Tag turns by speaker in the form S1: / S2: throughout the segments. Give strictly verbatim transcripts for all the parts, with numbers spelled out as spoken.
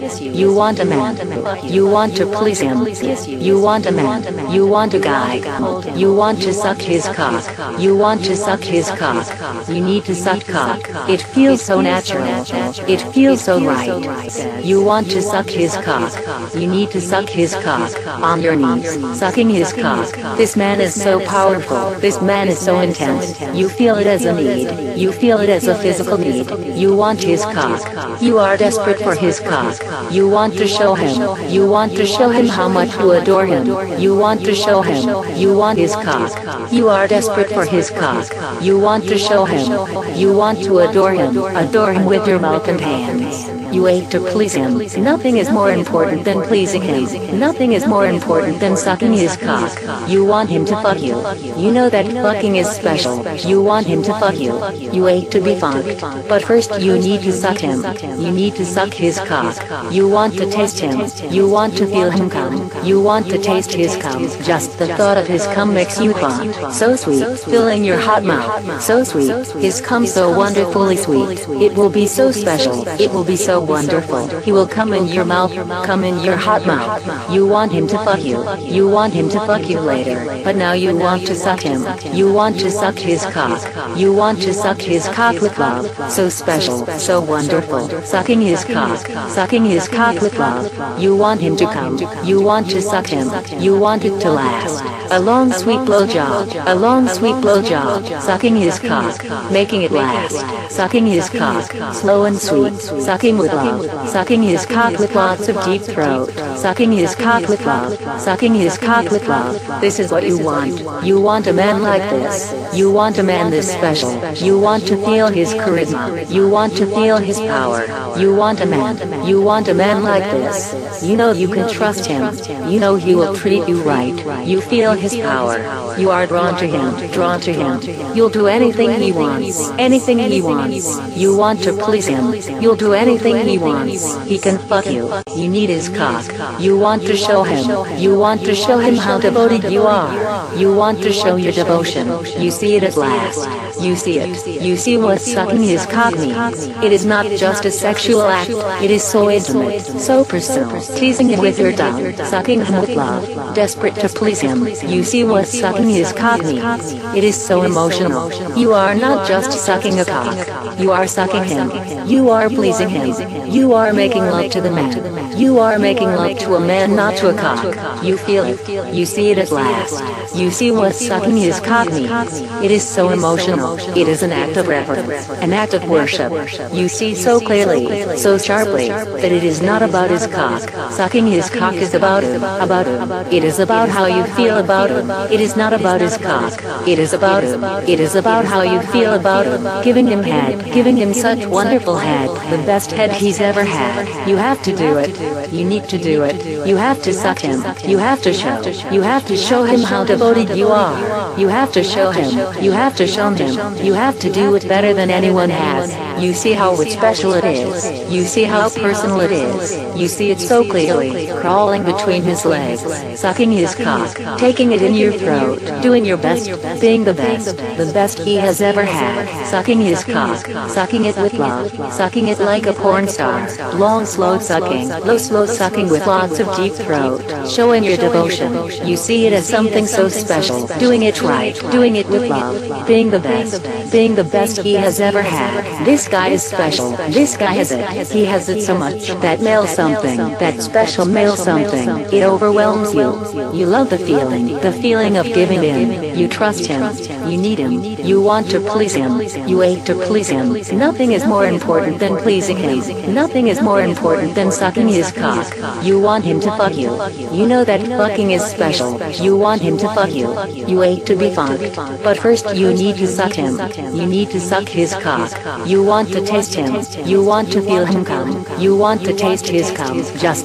S1: You want a man. You want to please him. You want a man. You want a guy. You want to suck his cock. You want to suck his cock. You need to suck cock. It feels so natural. It feels so right. You want to suck his cock. You need to suck his cock. On your knees, sucking his cock. This man is so powerful. This man is so intense. You feel it as a need. You feel it as a physical need. You want his cock. You are desperate for his cock. You want to show him. You want to show him how much you adore him. You want to show him. You want his cock. You are desperate for his cock. You want to show him. You want to adore him. Adore him with your mouth and hands. You ache to please him. Nothing is more important than pleasing him. Nothing is more important than sucking his cock. You want him to fuck you. You know that fucking is special. You want him to fuck you. You ache to be fucked. But first you need to suck him. You need to suck his cock. You want to taste him. You want to feel him come. You want to taste his cum. Just the thought of his cum makes you come. So sweet, filling your hot mouth. So sweet, his cum so wonderfully sweet. It will be so special. It will be so wonderful. He will come in your mouth, come in your hot mouth. You want him to fuck you. You want him to fuck you later. But now you want to suck him. You want to suck his cock. You want to suck his cock with love. So special, so wonderful. Sucking his cock. Sucking his cock with love. You want him to come. You want to suck him. You want it to last. A long sweet blowjob. A long sweet blowjob. Sucking his cock. Making it last. Sucking his cock. Slow and sweet. Sucking with love. Sucking his cock with lots of deep throat. Sucking his cock with love. Sucking his cock with love. This is what you want. You want a man like this. You want a man this special. You want to feel his charisma. You want to feel his power. You want a man. You want a man like this. You know you can trust him. You know he will treat you right. You feel his power. You are drawn to him. Drawn to him. You'll do anything he wants. Anything he wants. You want to please him. You'll do anything he wants. He can fuck you. You need his cock. You want to show him. You want to show him how devoted you are. You want to show your devotion. You see it at last. You see it. You see what sucking his cock means. It is not just a sexual act. It is so intimate, so personal. Teasing him with your tongue, sucking him with love, desperate to please him. You see what sucking his cock means. It is so emotional. You are not just sucking a cock. You are sucking him. You are pleasing him. You are making love to the man. You are making love to a man, not to a cock. You feel it. You see it at last. You see what sucking his cock means. It is so emotional. It is an act of reverence, an act of worship. You see so clearly, so sharply, that it is not about his cock. Sucking his cock is about him, about him. It is about how you feel about him. It is not about his cock. It is about him. It is about how you feel about him. Giving him head, giving him such wonderful head, the best head he's ever had. You have to do it. You need to do it. You have to suck him. You have to show. You have to show him how devoted you are. You have to show him. You have to show him. You have to do it better than anyone has. You see how special it is. You see how personal it is. You see it so clearly, crawling between his legs, sucking his cock, taking it in your throat, doing your best, being the best, the best he has ever had, sucking his cock, sucking it with love, sucking it like a porn star, long slow sucking, low slow sucking with lots of deep throat, showing your devotion. You see it as something so special, doing it right, doing it with love, being the best, being the best he has ever had. This guy is special. This guy has it. He has it so much. That male something, that special male something. It overwhelms you. You love the feeling, the feeling of giving in. You trust him. You need him. You want to please him. You ache to please him. Nothing is more important than pleasing him. Nothing is more important than sucking his cock. You want him to fuck you. You know that fucking is special. You want him to fuck you. You ache to be fucked. But first you need to suck him. You need to suck his cock. You want to taste him. You want to feel him come. You want to taste his cum. Just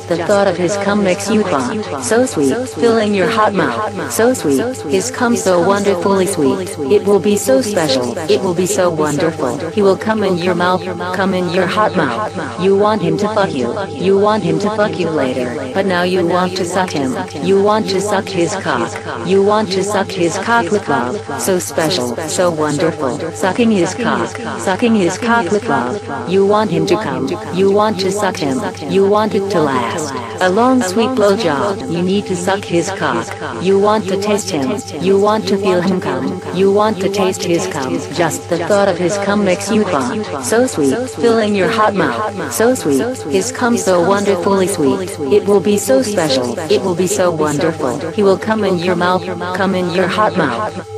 S1: Just the thought of his cum makes you bond. So sweet, filling your hot mouth. So sweet, his cum so wonderfully sweet. It will be so special. It will be so wonderful. He will come in your mouth, come in your hot mouth. You want him to fuck you. You want him to fuck you later. But now you want to suck him. You want to suck his cock. You want to suck his cock with love. So special, so wonderful. Sucking his cock. Sucking his cock with love. You want him to come. You want to suck him. You want it to last. A long sweet blowjob. You need to suck his cock. You want to taste him. You want to feel him come. You want to taste his cum. Just the thought of his cum makes you bond. So sweet, filling your hot mouth. So sweet, his cum so wonderfully sweet. It will be so special. It will be so wonderful. He will come in your mouth, come in your hot mouth.